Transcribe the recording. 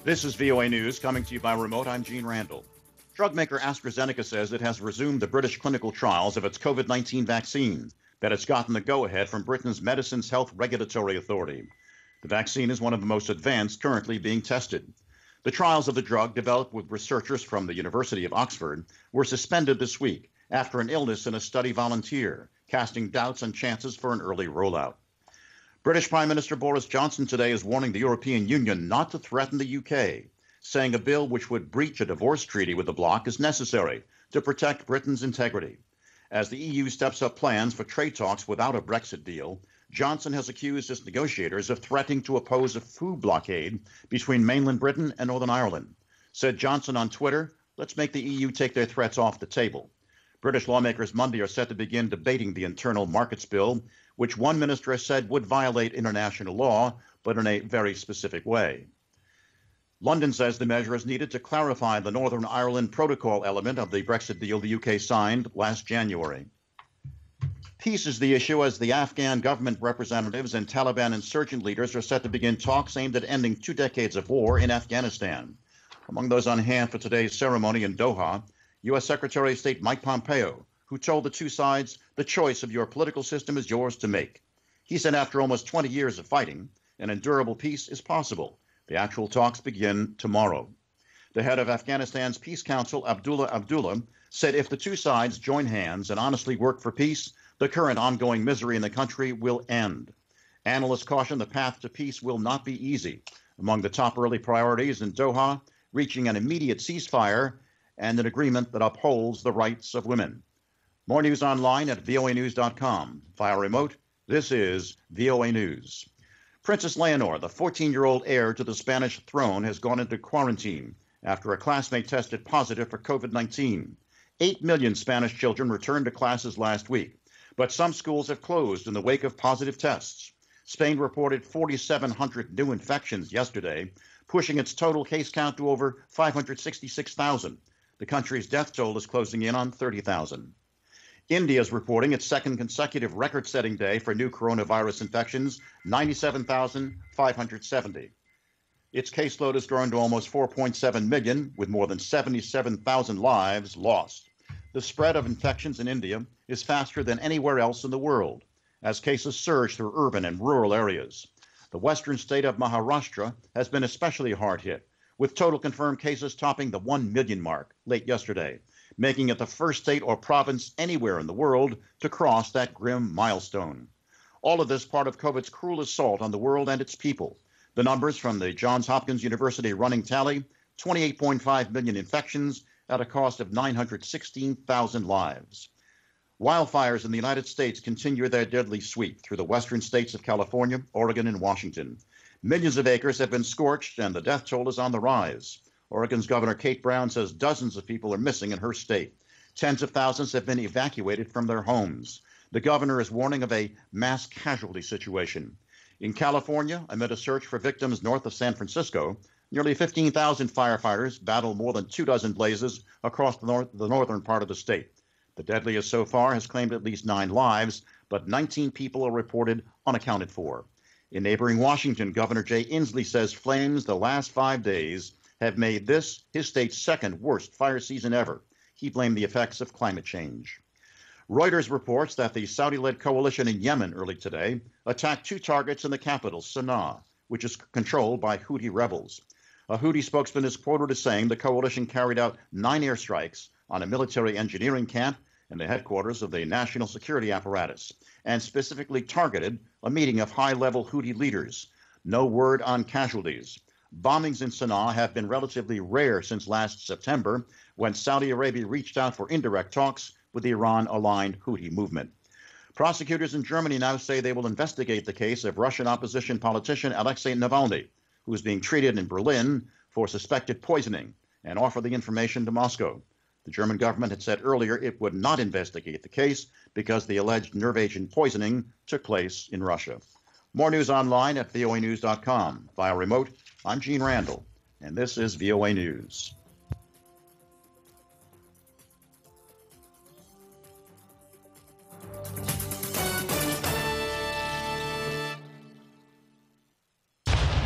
This is VOA News coming to you by remote. I'm Gene Randall. Drug maker AstraZeneca says it has resumed the British clinical trials of its COVID-19 vaccine, that it's gotten the go-ahead from Britain's Medicines Health Regulatory Authority. The vaccine is one of the most advanced currently being tested. The trials of the drug, developed with researchers from the University of Oxford, were suspended this week after an illness in a study volunteer, casting doubts on chances for an early rollout. British Prime Minister Boris Johnson today is warning the European Union not to threaten the UK, saying a bill which would breach a divorce treaty with the bloc is necessary to protect Britain's integrity. As the EU steps up plans for trade talks without a Brexit deal, Johnson has accused its negotiators of threatening to oppose a food blockade between mainland Britain and Northern Ireland. Said Johnson on Twitter, "Let's make the EU take their threats off the table." British lawmakers Monday are set to begin debating the Internal Markets Bill, which one minister has said would violate international law, but in a very specific way. London says the measure is needed to clarify the Northern Ireland Protocol element of the Brexit deal the UK signed last January. Peace is the issue as the Afghan government representatives and Taliban insurgent leaders are set to begin talks aimed at ending 2 decades of war in Afghanistan. Among those on hand for today's ceremony in Doha, U.S. Secretary of State Mike Pompeo, who told the two sides, "The choice of your political system is yours to make." He said after almost 20 years of fighting, an endurable peace is possible. The actual talks begin tomorrow. The head of Afghanistan's Peace Council, Abdullah Abdullah, said if the two sides join hands and honestly work for peace, the current ongoing misery in the country will end. Analysts caution the path to peace will not be easy. Among the top early priorities in Doha, reaching an immediate ceasefire and an agreement that upholds the rights of women. More news online at voanews.com. Via remote, this is VOA News. Princess Leonor, the 14-year-old heir to the Spanish throne, has gone into quarantine after a classmate tested positive for COVID-19. 8 million Spanish children returned to classes last week, but some schools have closed in the wake of positive tests. Spain reported 4,700 new infections yesterday, pushing its total case count to over 566,000. The country's death toll is closing in on 30,000. India is reporting its second consecutive record-setting day for new coronavirus infections, 97,570. Its caseload has grown to almost 4.7 million, with more than 77,000 lives lost. The spread of infections in India is faster than anywhere else in the world, as cases surge through urban and rural areas. The western state of Maharashtra has been especially hard hit, with total confirmed cases topping the 1 million mark late yesterday, making it the first state or province anywhere in the world to cross that grim milestone. All of this part of COVID's cruel assault on the world and its people. The numbers from the Johns Hopkins University running tally, 28.5 million infections at a cost of 916,000 lives. Wildfires in the United States continue their deadly sweep through the western states of California, Oregon, and Washington. Millions of acres have been scorched, and the death toll is on the rise. Oregon's Governor Kate Brown says dozens of people are missing in her state. Tens of thousands have been evacuated from their homes. The governor is warning of a mass casualty situation. In California, amid a search for victims north of San Francisco, nearly 15,000 firefighters battle more than 24 blazes across the northern part of the state. The deadliest so far has claimed at least 9 lives, but 19 people are reported unaccounted for. In neighboring Washington, Governor Jay Inslee says flames the last 5 days have made this his state's second worst fire season ever. He blamed the effects of climate change. Reuters reports that the Saudi-led coalition in Yemen early today attacked 2 targets in the capital, Sana'a, which is controlled by Houthi rebels. A Houthi spokesman is quoted as saying the coalition carried out 9 airstrikes on a military engineering camp in the headquarters of the national security apparatus, and specifically targeted a meeting of high-level Houthi leaders. No word on casualties. Bombings in Sana'a have been relatively rare since last September, when Saudi Arabia reached out for indirect talks with the Iran-aligned Houthi movement. Prosecutors in Germany now say they will investigate the case of Russian opposition politician Alexei Navalny, who is being treated in Berlin for suspected poisoning, and offer the information to Moscow. The German government had said earlier it would not investigate the case because the alleged nerve agent poisoning took place in Russia. More news online at voanews.com. Via remote, I'm Gene Randall, and this is VOA News.